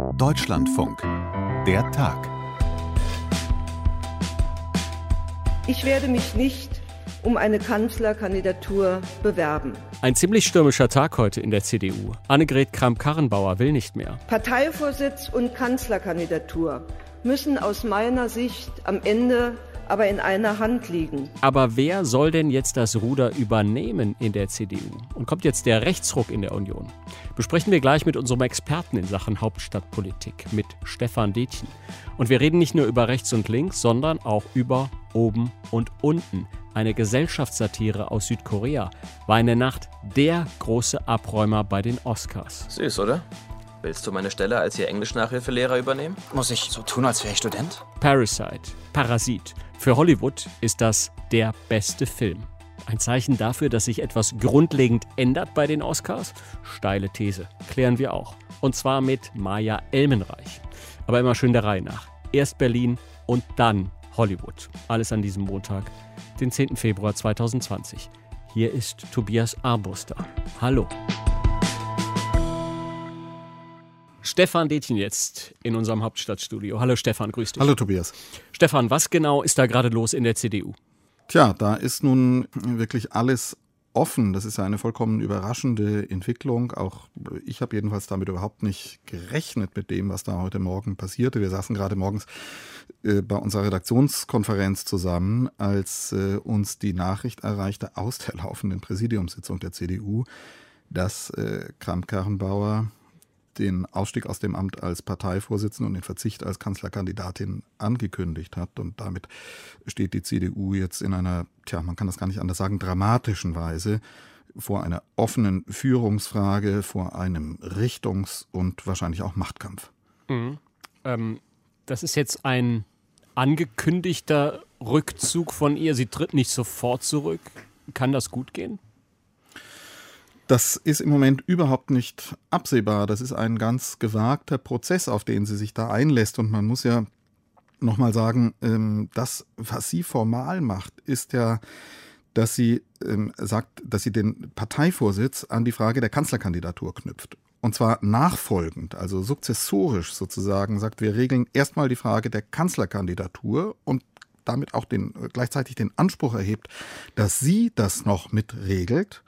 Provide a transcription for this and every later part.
Deutschlandfunk. Der Tag. Ich werde mich nicht um eine Kanzlerkandidatur bewerben. Ein ziemlich stürmischer Tag heute in der CDU. Annegret Kramp-Karrenbauer will nicht mehr. Parteivorsitz und Kanzlerkandidatur müssen aus meiner Sicht am Ende aber in einer Hand liegen. Aber wer soll denn jetzt das Ruder übernehmen in der CDU? Und kommt jetzt der Rechtsruck in der Union? Besprechen wir gleich mit unserem Experten in Sachen Hauptstadtpolitik, mit Stefan Detjen. Und wir reden nicht nur über rechts und links, sondern auch über oben und unten. Eine Gesellschaftssatire aus Südkorea war in der Nacht der große Abräumer bei den Oscars. Süß, oder? Willst du meine Stelle als Ihr Englisch-Nachhilfelehrer übernehmen? Muss ich so tun, als wäre ich Student? Parasite, Parasit. Für Hollywood ist das der beste Film. Ein Zeichen dafür, dass sich etwas grundlegend ändert bei den Oscars? Steile These, klären wir auch. Und zwar mit Maja Elmenreich. Aber immer schön der Reihe nach. Erst Berlin und dann Hollywood. Alles an diesem Montag, den 10. Februar 2020. Hier ist Tobias Armbruster. Hallo. Stefan Detjen jetzt in unserem Hauptstadtstudio. Hallo Stefan, grüß dich. Hallo Tobias. Stefan, was genau ist da gerade los in der CDU? Tja, da ist nun wirklich alles offen. Das ist ja eine vollkommen überraschende Entwicklung. Auch ich habe jedenfalls damit überhaupt nicht gerechnet mit dem, was da heute Morgen passierte. Wir saßen gerade morgens bei unserer Redaktionskonferenz zusammen, als uns die Nachricht erreichte aus der laufenden Präsidiumssitzung der CDU, dass Kramp-Karrenbauer den Ausstieg aus dem Amt als Parteivorsitzende und den Verzicht als Kanzlerkandidatin angekündigt hat. Und damit steht die CDU jetzt in einer, man kann das gar nicht anders sagen, dramatischen Weise vor einer offenen Führungsfrage, vor einem Richtungs- und wahrscheinlich auch Machtkampf. Das ist jetzt ein angekündigter Rückzug von ihr. Sie tritt nicht sofort zurück. Kann das gut gehen? Das ist im Moment überhaupt nicht absehbar. Das ist ein ganz gewagter Prozess, auf den sie sich da einlässt. Und man muss ja nochmal sagen, das, was sie formal macht, ist ja, dass sie sagt, dass sie den Parteivorsitz an die Frage der Kanzlerkandidatur knüpft. Und zwar nachfolgend, also sukzessorisch sozusagen, sagt, wir regeln erstmal die Frage der Kanzlerkandidatur und damit auch gleichzeitig den Anspruch erhebt, dass sie das noch mitregelt.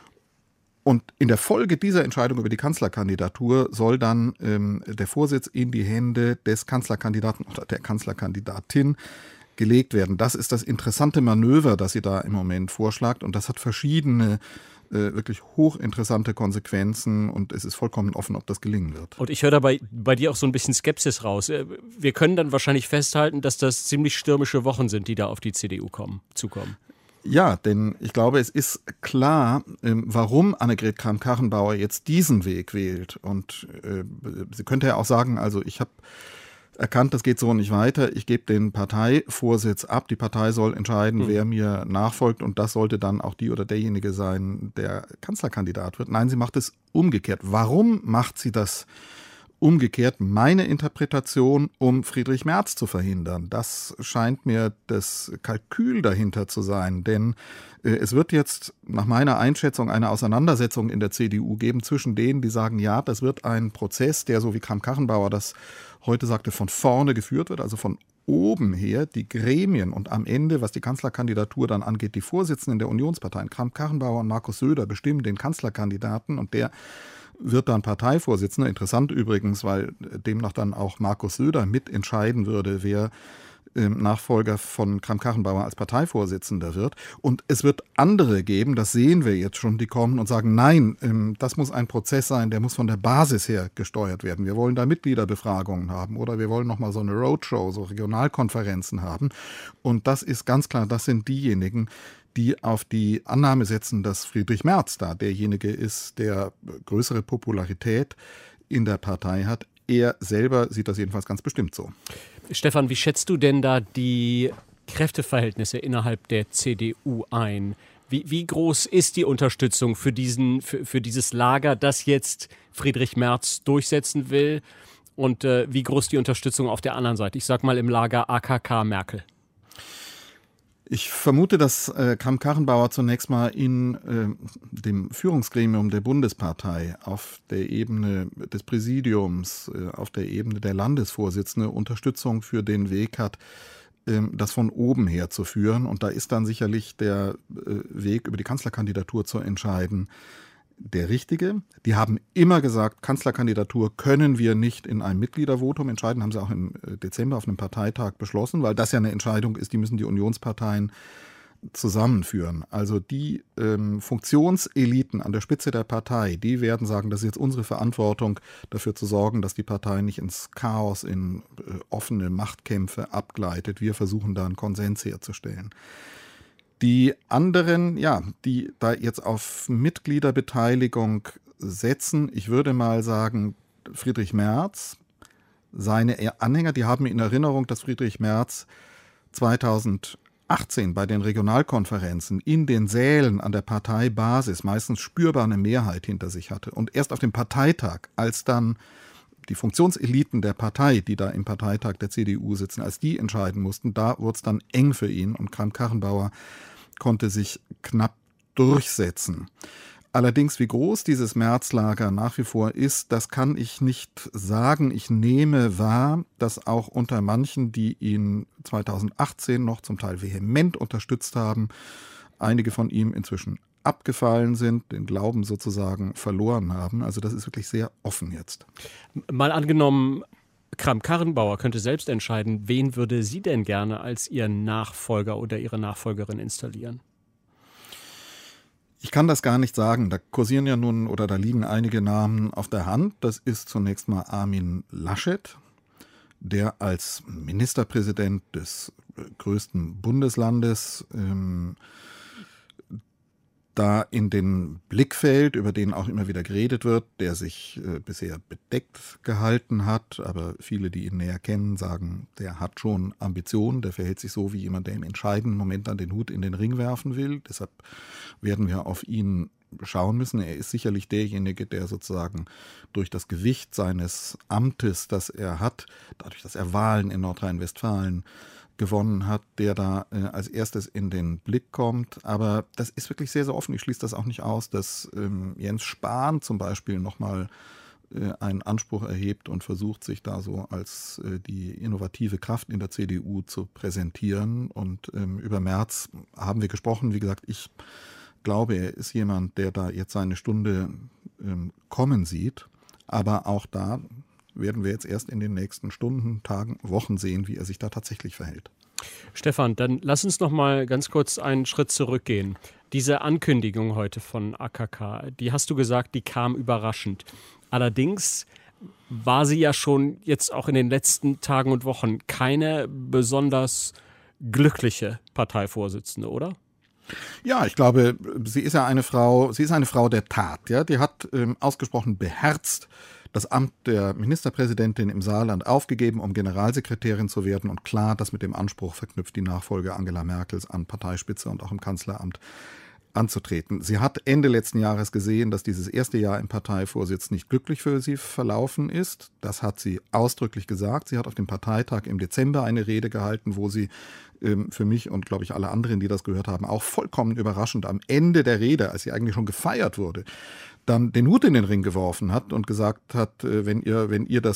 Und in der Folge dieser Entscheidung über die Kanzlerkandidatur soll dann der Vorsitz in die Hände des Kanzlerkandidaten oder der Kanzlerkandidatin gelegt werden. Das ist das interessante Manöver, das sie da im Moment vorschlägt. Und das hat verschiedene wirklich hochinteressante Konsequenzen. Und es ist vollkommen offen, ob das gelingen wird. Und ich höre da bei dir auch so ein bisschen Skepsis raus. Wir können dann wahrscheinlich festhalten, dass das ziemlich stürmische Wochen sind, die da auf die CDU zukommen. Ja, denn ich glaube, es ist klar, warum Annegret Kramp-Karrenbauer jetzt diesen Weg wählt. Und sie könnte ja auch sagen, also ich habe erkannt, das geht so nicht weiter. Ich gebe den Parteivorsitz ab. Die Partei soll entscheiden, wer mir nachfolgt. Und das sollte dann auch die oder derjenige sein, der Kanzlerkandidat wird. Nein, sie macht es umgekehrt. Warum macht sie das umgekehrt? Meine Interpretation, um Friedrich Merz zu verhindern. Das scheint mir das Kalkül dahinter zu sein, denn es wird jetzt nach meiner Einschätzung eine Auseinandersetzung in der CDU geben zwischen denen, die sagen, ja, das wird ein Prozess, der, so wie Kramp-Karrenbauer das heute sagte, von vorne geführt wird, also von oben her, die Gremien und am Ende, was die Kanzlerkandidatur dann angeht, die Vorsitzenden der Unionsparteien, Kramp-Karrenbauer und Markus Söder, bestimmen den Kanzlerkandidaten und der wird dann Parteivorsitzender. Interessant übrigens, weil demnach dann auch Markus Söder mitentscheiden würde, wer Nachfolger von Kramp-Karrenbauer als Parteivorsitzender wird. Und es wird andere geben, das sehen wir jetzt schon, die kommen und sagen, nein, das muss ein Prozess sein, der muss von der Basis her gesteuert werden. Wir wollen da Mitgliederbefragungen haben oder wir wollen nochmal so eine Roadshow, so Regionalkonferenzen haben. Und das ist ganz klar, das sind diejenigen, die auf die Annahme setzen, dass Friedrich Merz da derjenige ist, der größere Popularität in der Partei hat. Er selber sieht das jedenfalls ganz bestimmt so. Stefan, wie schätzt du denn da die Kräfteverhältnisse innerhalb der CDU ein? Wie groß ist die Unterstützung für dieses Lager, das jetzt Friedrich Merz durchsetzen will? Und wie groß die Unterstützung auf der anderen Seite? Ich sag mal im Lager AKK Merkel. Ich vermute, dass Kramp-Karrenbauer zunächst mal in dem Führungsgremium der Bundespartei auf der Ebene des Präsidiums, auf der Ebene der Landesvorsitzende Unterstützung für den Weg hat, das von oben her zu führen. Und da ist dann sicherlich der Weg über die Kanzlerkandidatur zu entscheiden der richtige. Die haben immer gesagt, Kanzlerkandidatur können wir nicht in einem Mitgliedervotum entscheiden, haben sie auch im Dezember auf einem Parteitag beschlossen, weil das ja eine Entscheidung ist, die müssen die Unionsparteien zusammenführen. Also die Funktionseliten an der Spitze der Partei, die werden sagen, das ist jetzt unsere Verantwortung, dafür zu sorgen, dass die Partei nicht ins Chaos, in offene Machtkämpfe abgleitet. Wir versuchen da einen Konsens herzustellen. Die anderen, ja, die da jetzt auf Mitgliederbeteiligung setzen, ich würde mal sagen, Friedrich Merz, seine Anhänger, die haben in Erinnerung, dass Friedrich Merz 2018 bei den Regionalkonferenzen in den Sälen an der Parteibasis meistens spürbar eine Mehrheit hinter sich hatte. Und erst auf dem Parteitag, als dann die Funktionseliten der Partei, die da im Parteitag der CDU sitzen, als die entscheiden mussten, da wurde es dann eng für ihn und Kramp-Karrenbauer konnte sich knapp durchsetzen. Allerdings, wie groß dieses Märzlager nach wie vor ist, das kann ich nicht sagen. Ich nehme wahr, dass auch unter manchen, die ihn 2018 noch zum Teil vehement unterstützt haben, einige von ihm inzwischen abgefallen sind, den Glauben sozusagen verloren haben. Also das ist wirklich sehr offen jetzt. Mal angenommen, Kramp-Karrenbauer könnte selbst entscheiden, wen würde sie denn gerne als ihren Nachfolger oder ihre Nachfolgerin installieren? Ich kann das gar nicht sagen. Da kursieren ja nun oder da liegen einige Namen auf der Hand. Das ist zunächst mal Armin Laschet, der als Ministerpräsident des größten Bundeslandes da in den Blickfeld, über den auch immer wieder geredet wird, der sich bisher bedeckt gehalten hat, aber viele, die ihn näher kennen, sagen, der hat schon Ambitionen, der verhält sich so wie jemand, der im entscheidenden Moment dann den Hut in den Ring werfen will. Deshalb werden wir auf ihn schauen müssen. Er ist sicherlich derjenige, der sozusagen durch das Gewicht seines Amtes, das er hat, dadurch, dass er Wahlen in Nordrhein-Westfalen gewonnen hat, der da als erstes in den Blick kommt. Aber das ist wirklich sehr, sehr offen. Ich schließe das auch nicht aus, dass Jens Spahn zum Beispiel nochmal einen Anspruch erhebt und versucht, sich da so als die innovative Kraft in der CDU zu präsentieren. Und über Merz haben wir gesprochen. Wie gesagt, ich glaube, er ist jemand, der da jetzt seine Stunde kommen sieht. Aber auch da werden wir jetzt erst in den nächsten Stunden, Tagen, Wochen sehen, wie er sich da tatsächlich verhält. Stefan, dann lass uns noch mal ganz kurz einen Schritt zurückgehen. Diese Ankündigung heute von AKK, die hast du gesagt, die kam überraschend. Allerdings war sie ja schon jetzt auch in den letzten Tagen und Wochen keine besonders glückliche Parteivorsitzende, oder? Ja, ich glaube, sie ist eine Frau der Tat. Ja? Die hat ausgesprochen beherzt das Amt der Ministerpräsidentin im Saarland aufgegeben, um Generalsekretärin zu werden und klar das mit dem Anspruch verknüpft, die Nachfolge Angela Merkels an Parteispitze und auch im Kanzleramt anzutreten. Sie hat Ende letzten Jahres gesehen, dass dieses erste Jahr im Parteivorsitz nicht glücklich für sie verlaufen ist. Das hat sie ausdrücklich gesagt. Sie hat auf dem Parteitag im Dezember eine Rede gehalten, wo sie für mich und, glaube ich, alle anderen, die das gehört haben, auch vollkommen überraschend am Ende der Rede, als sie eigentlich schon gefeiert wurde, dann den Hut in den Ring geworfen hat und gesagt hat, wenn ihr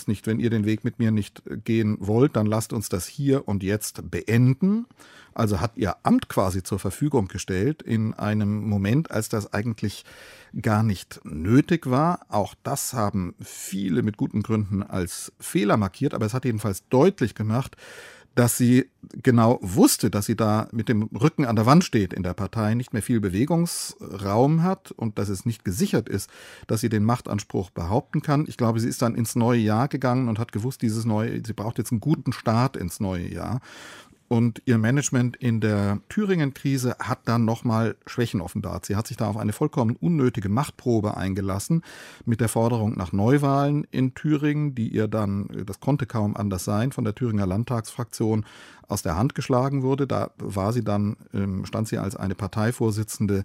den Weg mit mir nicht gehen wollt, dann lasst uns das hier und jetzt beenden. Also hat ihr Amt quasi zur Verfügung gestellt in einem Moment, als das eigentlich gar nicht nötig war. Auch das haben viele mit guten Gründen als Fehler markiert, aber es hat jedenfalls deutlich gemacht, dass sie genau wusste, dass sie da mit dem Rücken an der Wand steht in der Partei, nicht mehr viel Bewegungsraum hat und dass es nicht gesichert ist, dass sie den Machtanspruch behaupten kann. Ich glaube, sie ist dann ins neue Jahr gegangen und hat gewusst, sie braucht jetzt einen guten Start ins neue Jahr. Und ihr Management in der Thüringen-Krise hat dann nochmal Schwächen offenbart. Sie hat sich da auf eine vollkommen unnötige Machtprobe eingelassen mit der Forderung nach Neuwahlen in Thüringen, die ihr dann, das konnte kaum anders sein, von der Thüringer Landtagsfraktion aus der Hand geschlagen wurde. Da war sie dann, stand sie als eine Parteivorsitzende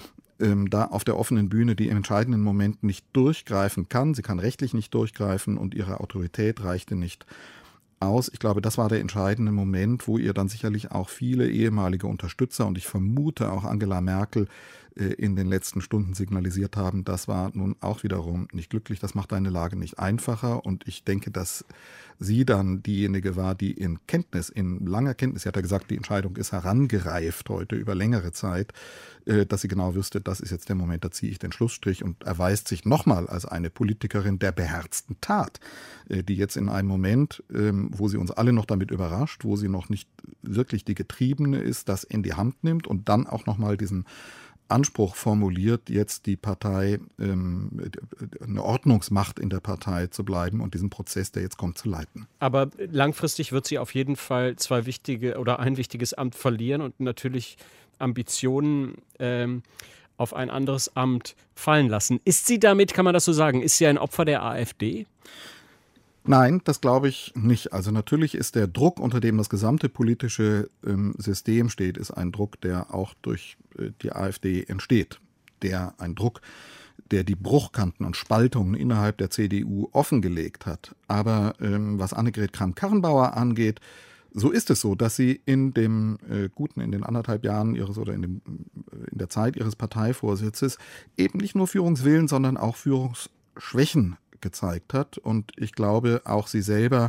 da auf der offenen Bühne, die im entscheidenden Moment nicht durchgreifen kann. Sie kann rechtlich nicht durchgreifen und ihre Autorität reichte nicht aus. Ich glaube, das war der entscheidende Moment, wo ihr dann sicherlich auch viele ehemalige Unterstützer und ich vermute auch Angela Merkel in den letzten Stunden signalisiert haben, das war nun auch wiederum nicht glücklich, das macht deine Lage nicht einfacher und ich denke, dass sie dann diejenige war, die in langer Kenntnis, sie hat ja gesagt, die Entscheidung ist herangereift heute über längere Zeit, dass sie genau wüsste, das ist jetzt der Moment, da ziehe ich den Schlussstrich und erweist sich nochmal als eine Politikerin der beherzten Tat, die jetzt in einem Moment, wo sie uns alle noch damit überrascht, wo sie noch nicht wirklich die Getriebene ist, das in die Hand nimmt und dann auch nochmal diesen Anspruch formuliert, jetzt die Partei, eine Ordnungsmacht in der Partei zu bleiben und diesen Prozess, der jetzt kommt, zu leiten. Aber langfristig wird sie auf jeden Fall ein wichtiges Amt verlieren und natürlich Ambitionen auf ein anderes Amt fallen lassen. Ist sie damit, kann man das so sagen, ist sie ein Opfer der AfD? Nein, das glaube ich nicht. Also natürlich ist der Druck, unter dem das gesamte politische System steht, ist ein Druck, der auch durch die AfD entsteht. Ein Druck, der die Bruchkanten und Spaltungen innerhalb der CDU offengelegt hat. Aber was Annegret Kramp-Karrenbauer angeht, so ist es so, dass sie in den 1,5 Jahren in der Zeit ihres Parteivorsitzes eben nicht nur Führungswillen, sondern auch Führungsschwächen gezeigt hat. Und ich glaube, auch sie selber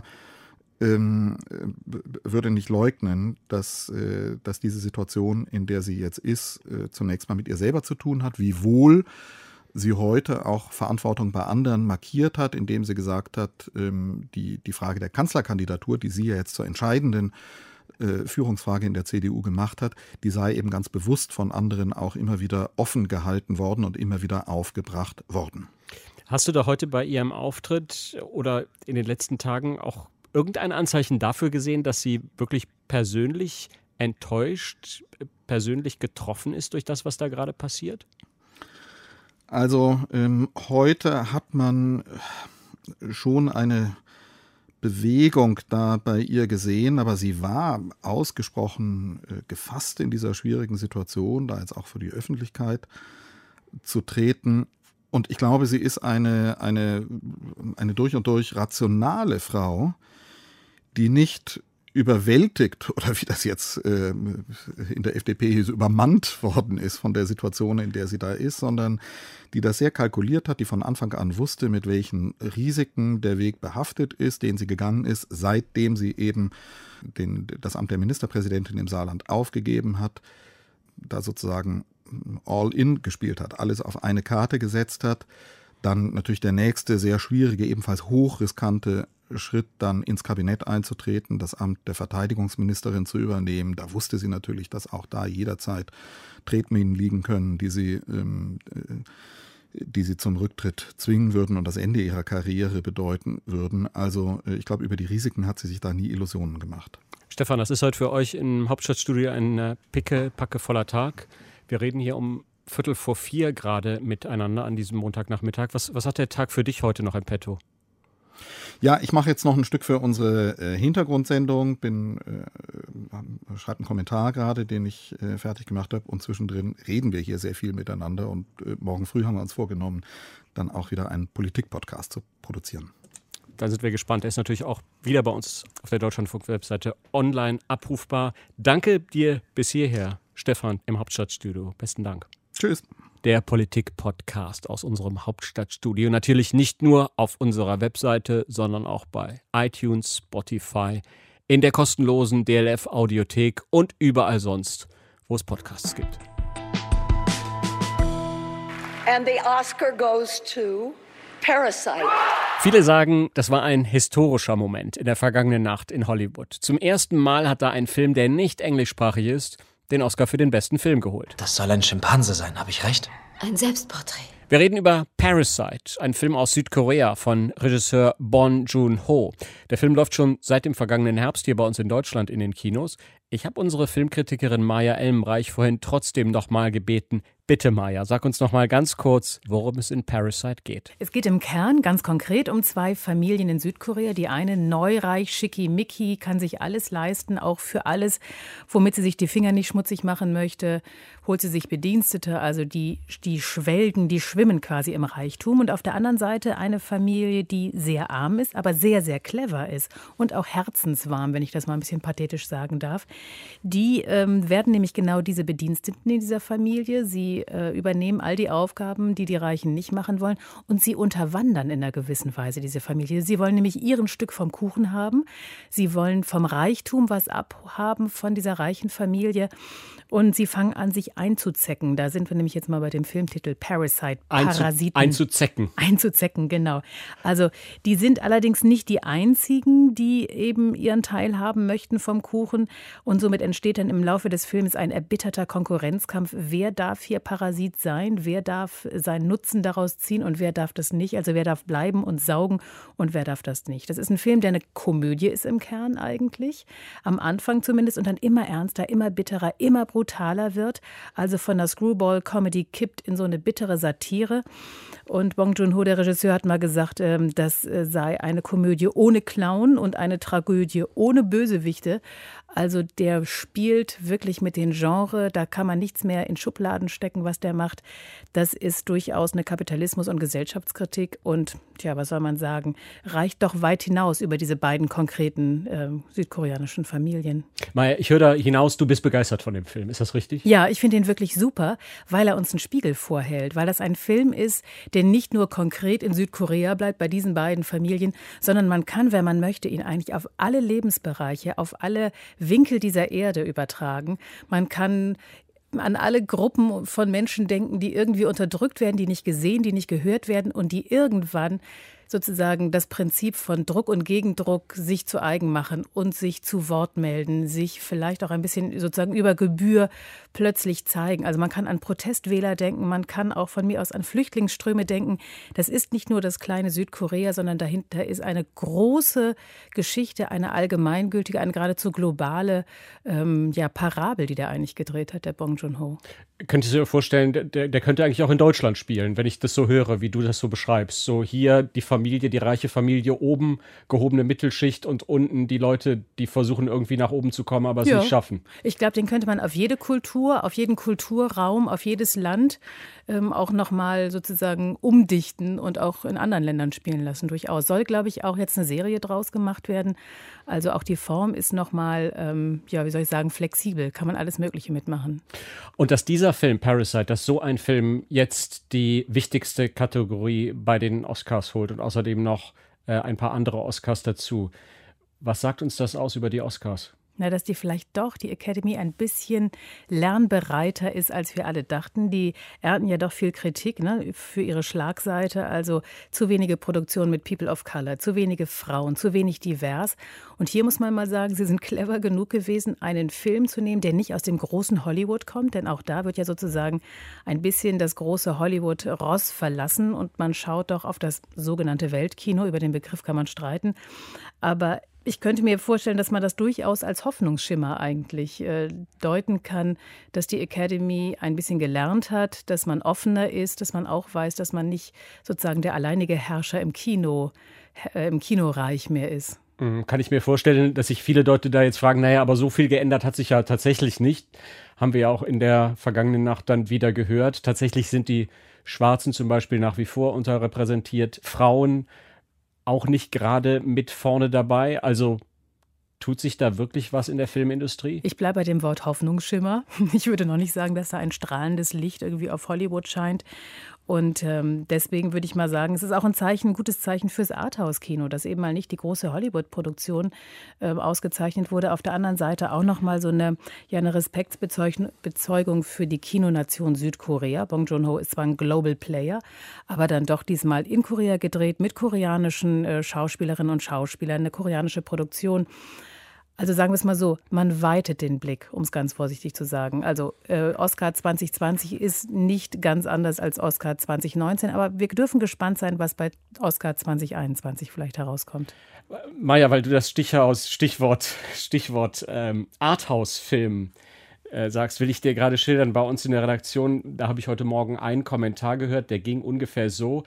würde nicht leugnen, dass diese Situation, in der sie jetzt ist, zunächst mal mit ihr selber zu tun hat, wiewohl sie heute auch Verantwortung bei anderen markiert hat, indem sie gesagt hat, die Frage der Kanzlerkandidatur, die sie ja jetzt zur entscheidenden Führungsfrage in der CDU gemacht hat, die sei eben ganz bewusst von anderen auch immer wieder offen gehalten worden und immer wieder aufgebracht worden. Hast du da heute bei Ihrem Auftritt oder in den letzten Tagen auch irgendein Anzeichen dafür gesehen, dass sie wirklich persönlich enttäuscht, persönlich getroffen ist durch das, was da gerade passiert? Also heute hat man schon eine Bewegung da bei ihr gesehen, aber sie war ausgesprochen gefasst in dieser schwierigen Situation, da jetzt auch vor die Öffentlichkeit zu treten. Und ich glaube, sie ist eine durch und durch rationale Frau, die nicht überwältigt oder wie das jetzt in der FDP hieß, übermannt worden ist von der Situation, in der sie da ist, sondern die das sehr kalkuliert hat, die von Anfang an wusste, mit welchen Risiken der Weg behaftet ist, den sie gegangen ist, seitdem sie eben das Amt der Ministerpräsidentin im Saarland aufgegeben hat, da sozusagen All-in gespielt hat, alles auf eine Karte gesetzt hat. Dann natürlich der nächste sehr schwierige, ebenfalls hochriskante Schritt, dann ins Kabinett einzutreten, das Amt der Verteidigungsministerin zu übernehmen. Da wusste sie natürlich, dass auch da jederzeit Tretminen liegen können, die sie zum Rücktritt zwingen würden und das Ende ihrer Karriere bedeuten würden. Also ich glaube, über die Risiken hat sie sich da nie Illusionen gemacht. Stefan, das ist heute für euch im Hauptstadtstudio ein pickepackevoller Tag. Wir reden hier um 3:45 gerade miteinander an diesem Montagnachmittag. Was hat der Tag für dich heute noch im Petto? Ja, ich mache jetzt noch ein Stück für unsere Hintergrundsendung, schreibe einen Kommentar gerade, den ich fertig gemacht habe und zwischendrin reden wir hier sehr viel miteinander und morgen früh haben wir uns vorgenommen, dann auch wieder einen Politik-Podcast zu produzieren. Dann sind wir gespannt. Er ist natürlich auch wieder bei uns auf der Deutschlandfunk-Webseite online abrufbar. Danke dir bis hierher, Stefan, im Hauptstadtstudio. Besten Dank. Tschüss. Der Politik-Podcast aus unserem Hauptstadtstudio. Natürlich nicht nur auf unserer Webseite, sondern auch bei iTunes, Spotify, in der kostenlosen DLF-Audiothek und überall sonst, wo es Podcasts gibt. And the Oscar goes to Parasite. Viele sagen, das war ein historischer Moment in der vergangenen Nacht in Hollywood. Zum ersten Mal hat da ein Film, der nicht englischsprachig ist, den Oscar für den besten Film geholt. Das soll ein Schimpanse sein, habe ich recht? Ein Selbstporträt. Wir reden über Parasite, ein Film aus Südkorea von Regisseur Bong Joon-ho. Der Film läuft schon seit dem vergangenen Herbst hier bei uns in Deutschland in den Kinos. Ich habe unsere Filmkritikerin Maja Elmenreich vorhin trotzdem noch mal gebeten, bitte Maja, sag uns noch mal ganz kurz, worum es in Parasite geht. Es geht im Kern ganz konkret um 2 Familien in Südkorea. Die eine neureich, schickimicki, kann sich alles leisten, auch für alles, womit sie sich die Finger nicht schmutzig machen möchte, holt sie sich Bedienstete, also die schwelgen, die schwimmen quasi im Reichtum. Und auf der anderen Seite eine Familie, die sehr arm ist, aber sehr, sehr clever ist und auch herzenswarm, wenn ich das mal ein bisschen pathetisch sagen darf. Die werden nämlich genau diese Bediensteten in dieser Familie. Sie übernehmen all die Aufgaben, die die Reichen nicht machen wollen. Und sie unterwandern in einer gewissen Weise diese Familie. Sie wollen nämlich ihren Stück vom Kuchen haben. Sie wollen vom Reichtum was abhaben von dieser reichen Familie. Und sie fangen an, sich einzuzecken. Da sind wir nämlich jetzt mal bei dem Filmtitel Parasite, Parasiten. Einzuzecken. Einzuzecken, genau. Also die sind allerdings nicht die einzigen, die eben ihren Teil haben möchten vom Kuchen. Und somit entsteht dann im Laufe des Films ein erbitterter Konkurrenzkampf. Wer darf hier Parasit sein? Wer darf seinen Nutzen daraus ziehen und wer darf das nicht? Also wer darf bleiben und saugen und wer darf das nicht? Das ist ein Film, der eine Komödie ist im Kern eigentlich. Am Anfang zumindest und dann immer ernster, immer bitterer, immer brutaler wird. Also von der Screwball-Comedy kippt in so eine bittere Satire. Und Bong Joon-ho, der Regisseur, hat mal gesagt, das sei eine Komödie ohne Clown und eine Tragödie ohne Bösewichte. Also der spielt wirklich mit den Genres, da kann man nichts mehr in Schubladen stecken, was der macht. Das ist durchaus eine Kapitalismus- und Gesellschaftskritik und, was soll man sagen, reicht doch weit hinaus über diese beiden konkreten südkoreanischen Familien. Maja, ich höre da hinaus, du bist begeistert von dem Film, ist das richtig? Ja, ich finde ihn wirklich super, weil er uns einen Spiegel vorhält, weil das ein Film ist, der nicht nur konkret in Südkorea bleibt, bei diesen beiden Familien, sondern man kann, wenn man möchte, ihn eigentlich auf alle Lebensbereiche, auf alle Winkel dieser Erde übertragen. Man kann an alle Gruppen von Menschen denken, die irgendwie unterdrückt werden, die nicht gesehen, die nicht gehört werden und die irgendwann sozusagen das Prinzip von Druck und Gegendruck sich zu eigen machen und sich zu Wort melden, sich vielleicht auch ein bisschen sozusagen über Gebühr plötzlich zeigen. Also man kann an Protestwähler denken, man kann auch von mir aus an Flüchtlingsströme denken. Das ist nicht nur das kleine Südkorea, sondern dahinter ist eine große Geschichte, eine allgemeingültige, eine geradezu globale Parabel, die der eigentlich gedreht hat, der Bong Joon-ho. Könntest du dir vorstellen, der könnte eigentlich auch in Deutschland spielen, wenn ich das so höre, wie du das so beschreibst. So hier die Familie, die reiche Familie, oben gehobene Mittelschicht und unten die Leute, die versuchen irgendwie nach oben zu kommen, aber es nicht schaffen. Ich glaube, den könnte man auf jede Kultur, auf jeden Kulturraum, auf jedes Land auch nochmal sozusagen umdichten und auch in anderen Ländern spielen lassen, durchaus. Soll, glaube ich, auch jetzt eine Serie draus gemacht werden. Also auch die Form ist nochmal, flexibel. Kann man alles Mögliche mitmachen. Und dass dieser Film, Parasite, dass so ein Film jetzt die wichtigste Kategorie bei den Oscars holt und außerdem noch ein paar andere Oscars dazu. Was sagt uns das aus über die Oscars? Dass die vielleicht doch, die Academy, ein bisschen lernbereiter ist, als wir alle dachten. Die ernten ja doch viel Kritik für ihre Schlagseite. Also zu wenige Produktionen mit People of Color, zu wenige Frauen, zu wenig divers. Und hier muss man mal sagen, sie sind clever genug gewesen, einen Film zu nehmen, der nicht aus dem großen Hollywood kommt. Denn auch da wird ja sozusagen ein bisschen das große Hollywood-Ross verlassen. Und man schaut doch auf das sogenannte Weltkino. Über den Begriff kann man streiten. Aber ich könnte mir vorstellen, dass man das durchaus als Hoffnungsschimmer eigentlich deuten kann, dass die Academy ein bisschen gelernt hat, dass man offener ist, dass man auch weiß, dass man nicht sozusagen der alleinige Herrscher im Kinoreich mehr ist. Kann ich mir vorstellen, dass sich viele Leute da jetzt fragen, aber so viel geändert hat sich ja tatsächlich nicht. Haben wir ja auch in der vergangenen Nacht dann wieder gehört. Tatsächlich sind die Schwarzen zum Beispiel nach wie vor unterrepräsentiert. Frauen auch nicht gerade mit vorne dabei. Also tut sich da wirklich was in der Filmindustrie? Ich bleibe bei dem Wort Hoffnungsschimmer. Ich würde noch nicht sagen, dass da ein strahlendes Licht irgendwie auf Hollywood scheint. Und deswegen würde ich mal sagen, es ist auch ein gutes Zeichen fürs Arthouse-Kino, dass eben mal nicht die große Hollywood-Produktion ausgezeichnet wurde. Auf der anderen Seite auch noch mal so eine Respektsbezeugung für die Kinonation Südkorea. Bong Joon-ho ist zwar ein Global Player, aber dann doch diesmal in Korea gedreht mit koreanischen Schauspielerinnen und Schauspielern, eine koreanische Produktion. Also sagen wir es mal so, man weitet den Blick, um es ganz vorsichtig zu sagen. Also Oscar 2020 ist nicht ganz anders als Oscar 2019, aber wir dürfen gespannt sein, was bei Oscar 2021 vielleicht herauskommt. Maja, weil du das Stichwort Arthouse-Film sagst, will ich dir gerade schildern. Bei uns in der Redaktion, da habe ich heute Morgen einen Kommentar gehört, der ging ungefähr so: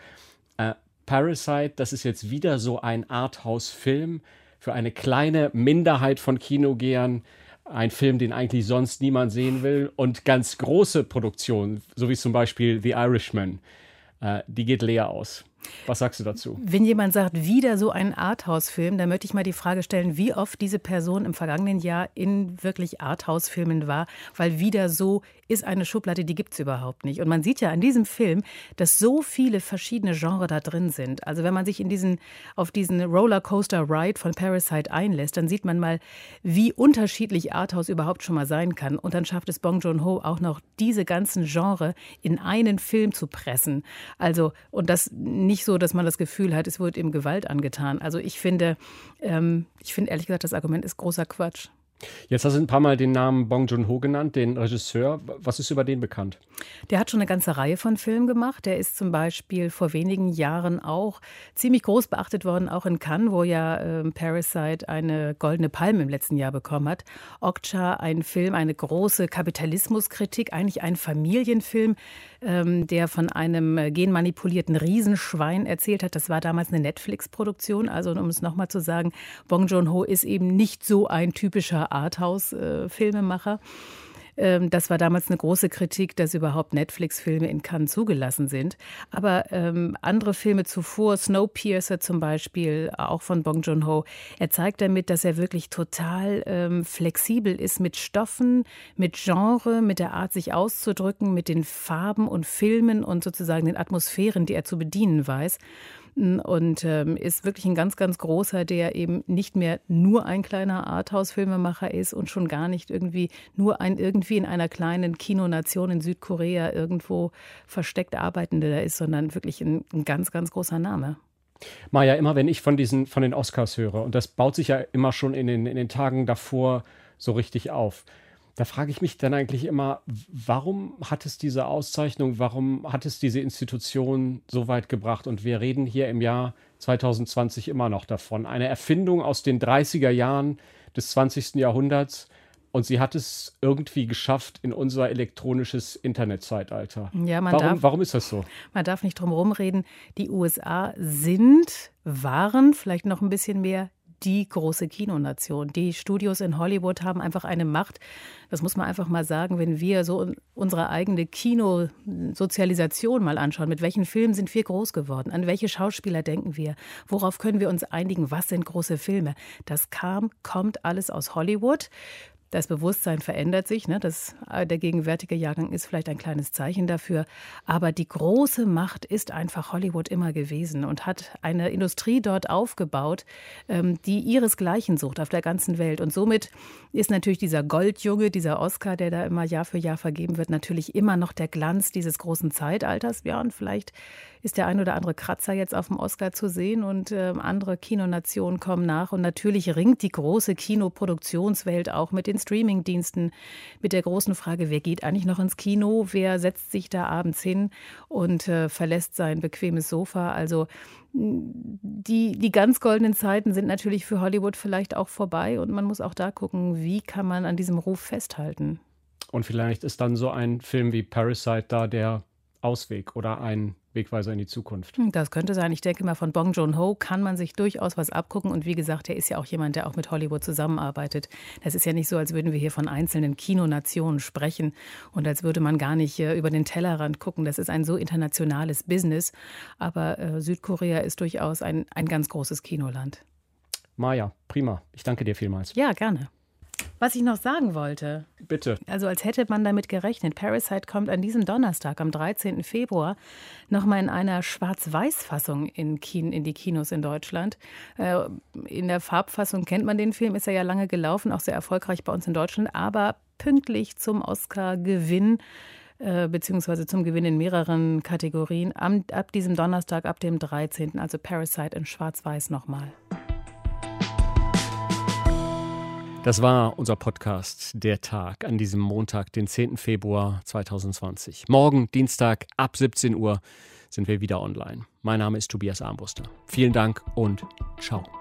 Parasite, das ist jetzt wieder so ein Arthouse-Film für eine kleine Minderheit von Kinogehern, ein Film, den eigentlich sonst niemand sehen will, und ganz große Produktionen, so wie zum Beispiel The Irishman, die geht leer aus. Was sagst du dazu? Wenn jemand sagt, wieder so ein Arthouse-Film, dann möchte ich mal die Frage stellen, wie oft diese Person im vergangenen Jahr in wirklich Arthouse-Filmen war, weil wieder so ist eine Schublade, die gibt es überhaupt nicht. Und man sieht ja an diesem Film, dass so viele verschiedene Genres da drin sind. Also wenn man sich auf diesen Rollercoaster-Ride von Parasite einlässt, dann sieht man mal, wie unterschiedlich Arthouse überhaupt schon mal sein kann. Und dann schafft es Bong Joon-ho auch noch, diese ganzen Genres in einen Film zu pressen. Also, und das nicht so, dass man das Gefühl hat, es wird ihm Gewalt angetan. Also ich finde ehrlich gesagt, das Argument ist großer Quatsch. Jetzt hast du ein paar Mal den Namen Bong Joon-ho genannt, den Regisseur. Was ist über den bekannt? Der hat schon eine ganze Reihe von Filmen gemacht. Der ist zum Beispiel vor wenigen Jahren auch ziemlich groß beachtet worden, auch in Cannes, wo ja Parasite eine Goldene Palme im letzten Jahr bekommen hat. Okja, ein Film, eine große Kapitalismuskritik, eigentlich ein Familienfilm, der von einem genmanipulierten Riesenschwein erzählt hat. Das war damals eine Netflix-Produktion. Also um es nochmal zu sagen, Bong Joon-ho ist eben nicht so ein typischer Arthouse-Filmemacher. Das war damals eine große Kritik, dass überhaupt Netflix-Filme in Cannes zugelassen sind. Aber andere Filme zuvor, Snowpiercer zum Beispiel, auch von Bong Joon-ho, er zeigt damit, dass er wirklich total flexibel ist mit Stoffen, mit Genre, mit der Art, sich auszudrücken, mit den Farben und Filmen und sozusagen den Atmosphären, die er zu bedienen weiß. Und ist wirklich ein ganz, ganz großer, der eben nicht mehr nur ein kleiner Arthouse-Filmemacher ist und schon gar nicht irgendwie in einer kleinen Kinonation in Südkorea irgendwo versteckt Arbeitender ist, sondern wirklich ein ganz, ganz großer Name. Maja, immer wenn ich von den Oscars höre, und das baut sich ja immer schon in den Tagen davor so richtig auf, da frage ich mich dann eigentlich immer, warum hat es diese Auszeichnung, warum hat es diese Institution so weit gebracht? Und wir reden hier im Jahr 2020 immer noch davon. Eine Erfindung aus den 30er Jahren des 20. Jahrhunderts. Und sie hat es irgendwie geschafft in unser elektronisches Internetzeitalter. Ja, warum ist das so? Man darf nicht drum herum reden. Die USA waren vielleicht noch ein bisschen mehr die große Kinonation. Die Studios in Hollywood haben einfach eine Macht. Das muss man einfach mal sagen, wenn wir so unsere eigene Kinosozialisation mal anschauen. Mit welchen Filmen sind wir groß geworden? An welche Schauspieler denken wir? Worauf können wir uns einigen? Was sind große Filme? Das kommt alles aus Hollywood. Das Bewusstsein verändert sich. Ne? Der gegenwärtige Jahrgang ist vielleicht ein kleines Zeichen dafür. Aber die große Macht ist einfach Hollywood immer gewesen und hat eine Industrie dort aufgebaut, die ihresgleichen sucht auf der ganzen Welt. Und somit ist natürlich dieser Goldjunge, dieser Oscar, der da immer Jahr für Jahr vergeben wird, natürlich immer noch der Glanz dieses großen Zeitalters. Ja, und vielleicht ist der ein oder andere Kratzer jetzt auf dem Oscar zu sehen und andere Kinonationen kommen nach. Und natürlich ringt die große Kinoproduktionswelt auch mit den Streamingdiensten, mit der großen Frage, wer geht eigentlich noch ins Kino, wer setzt sich da abends hin und verlässt sein bequemes Sofa. Also die ganz goldenen Zeiten sind natürlich für Hollywood vielleicht auch vorbei und man muss auch da gucken, wie kann man an diesem Ruf festhalten. Und vielleicht ist dann so ein Film wie Parasite da der Ausweg oder ein Wegweiser in die Zukunft. Das könnte sein. Ich denke mal, von Bong Joon-ho kann man sich durchaus was abgucken. Und wie gesagt, er ist ja auch jemand, der auch mit Hollywood zusammenarbeitet. Das ist ja nicht so, als würden wir hier von einzelnen Kinonationen sprechen und als würde man gar nicht über den Tellerrand gucken. Das ist ein so internationales Business. Aber Südkorea ist durchaus ein ganz großes Kinoland. Maja, prima. Ich danke dir vielmals. Ja, gerne. Was ich noch sagen wollte. Bitte. Also als hätte man damit gerechnet. Parasite kommt an diesem Donnerstag, am 13. Februar, nochmal in einer Schwarz-Weiß-Fassung in die Kinos in Deutschland. In der Farbfassung kennt man den Film, ist er ja lange gelaufen, auch sehr erfolgreich bei uns in Deutschland, aber pünktlich zum Oscar-Gewinn beziehungsweise zum Gewinn in mehreren Kategorien ab diesem Donnerstag, ab dem 13., also Parasite in Schwarz-Weiß nochmal. Das war unser Podcast Der Tag an diesem Montag, den 10. Februar 2020. Morgen, Dienstag, ab 17 Uhr sind wir wieder online. Mein Name ist Tobias Armbruster. Vielen Dank und ciao.